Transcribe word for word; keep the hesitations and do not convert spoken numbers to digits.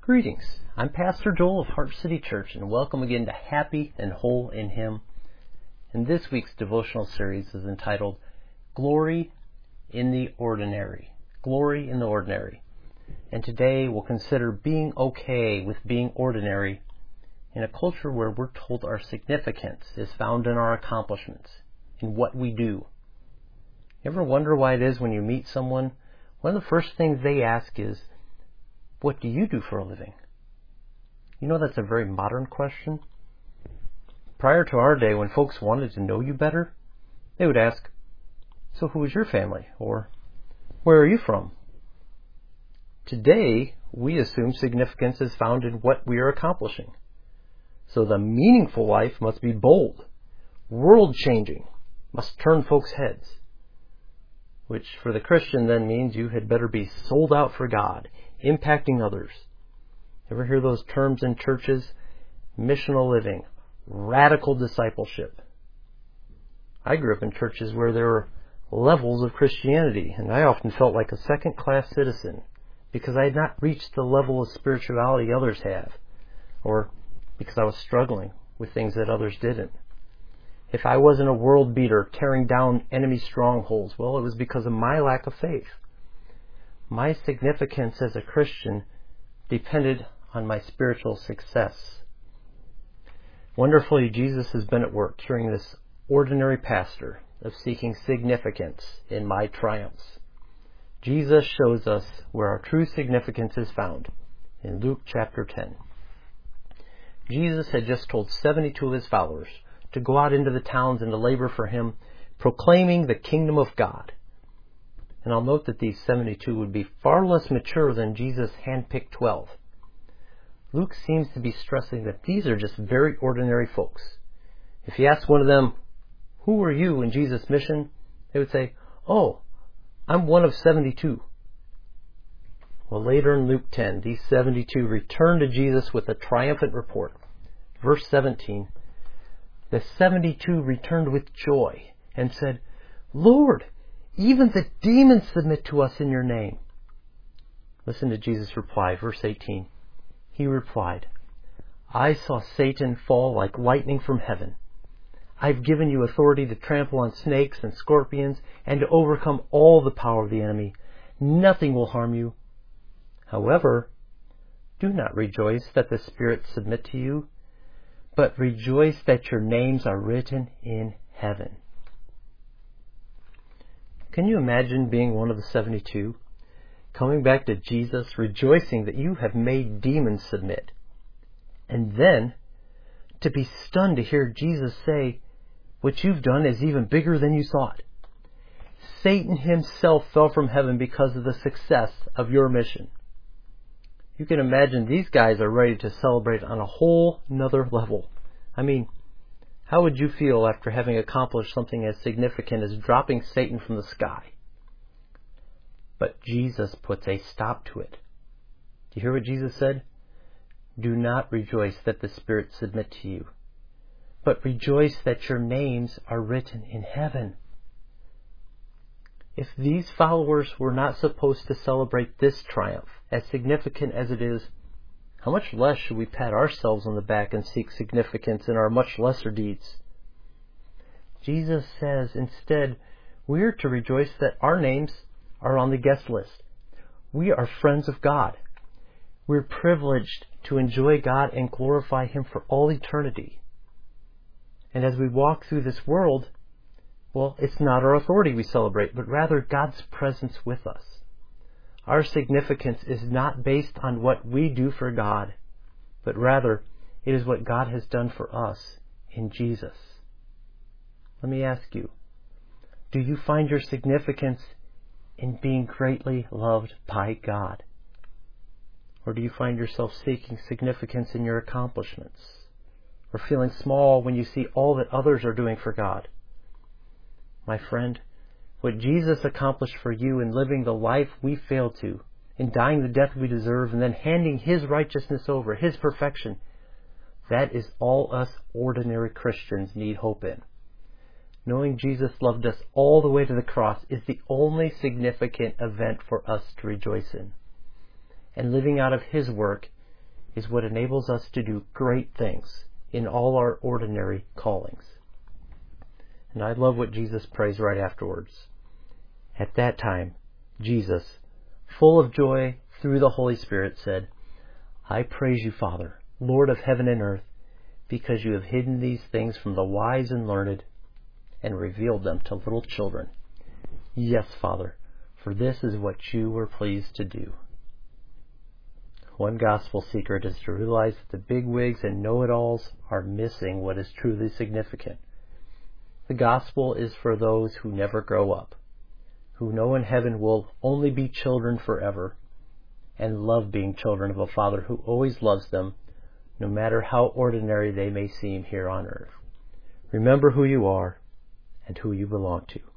Greetings. I'm Pastor Joel of Heart City Church, and welcome again to Happy and Whole in Him. And this week's devotional series is entitled Glory in the Ordinary. Glory in the Ordinary. And today we'll consider being okay with being ordinary in a culture where we're told our significance is found in our accomplishments, in what we do. You ever wonder why it is when you meet someone, one of the first things they ask is, what do you do for a living? You know, that's a very modern question. Prior to our day, when folks wanted to know you better, they would ask, so who is your family? Or, where are you from? Today, we assume significance is found in what we are accomplishing. So the meaningful life must be bold, world-changing, must turn folks' heads. Which for the Christian then means you had better be sold out for God, impacting others. Ever hear those terms in churches? Missional living, radical discipleship. I grew up in churches where there were levels of Christianity, and I often felt like a second-class citizen because I had not reached the level of spirituality others have, or because I was struggling with things that others didn't. If I wasn't a world beater tearing down enemy strongholds, well, it was because of my lack of faith. My significance as a Christian depended on my spiritual success. Wonderfully, Jesus has been at work during this ordinary pastor of seeking significance in my triumphs. Jesus shows us where our true significance is found in Luke chapter ten. Jesus had just told seventy-two of his followers to go out into the towns and to labor for him, proclaiming the kingdom of God. And I'll note that these seventy-two would be far less mature than Jesus' handpicked twelve. Luke seems to be stressing that these are just very ordinary folks. If you ask one of them, who were you in Jesus' mission? They would say, oh, I'm one of seventy-two. Well, later in Luke ten, these seventy-two returned to Jesus with a triumphant report. Verse seventeen, the seventy-two returned with joy and said, Lord, even the demons submit to us in your name. Listen to Jesus' reply, verse eighteen. He replied, I saw Satan fall like lightning from heaven. I've given you authority to trample on snakes and scorpions and to overcome all the power of the enemy. Nothing will harm you. However, do not rejoice that the spirits submit to you, but rejoice that your names are written in heaven. Can you imagine being one of the seventy-two, coming back to Jesus, rejoicing that you have made demons submit, and then to be stunned to hear Jesus say, what you've done is even bigger than you thought. Satan himself fell from heaven because of the success of your mission. You can imagine these guys are ready to celebrate on a whole nother level. I mean, how would you feel after having accomplished something as significant as dropping Satan from the sky? But Jesus puts a stop to it. Do you hear what Jesus said? Do not rejoice that the spirits submit to you, but rejoice that your names are written in heaven. If these followers were not supposed to celebrate this triumph, as significant as it is, how much less should we pat ourselves on the back and seek significance in our much lesser deeds? Jesus says instead, we're to rejoice that our names are on the guest list. We are friends of God. We're privileged to enjoy God and glorify Him for all eternity. And as we walk through this world, well, it's not our authority we celebrate, but rather God's presence with us. Our significance is not based on what we do for God, but rather it is what God has done for us in Jesus. Let me ask you, do you find your significance in being greatly loved by God? Or do you find yourself seeking significance in your accomplishments, or feeling small when you see all that others are doing for God? My friend, what Jesus accomplished for you in living the life we fail to, in dying the death we deserve, and then handing His righteousness over, His perfection, that is all us ordinary Christians need hope in. Knowing Jesus loved us all the way to the cross is the only significant event for us to rejoice in. And living out of His work is what enables us to do great things in all our ordinary callings. And I love what Jesus prays right afterwards. At that time, Jesus, full of joy through the Holy Spirit, said, I praise you, Father, Lord of heaven and earth, because you have hidden these things from the wise and learned and revealed them to little children. Yes, Father, for this is what you were pleased to do. One gospel secret is to realize that the bigwigs and know-it-alls are missing what is truly significant. The gospel is for those who never grow up, who know in heaven will only be children forever, and love being children of a Father who always loves them, no matter how ordinary they may seem here on earth. Remember who you are and who you belong to.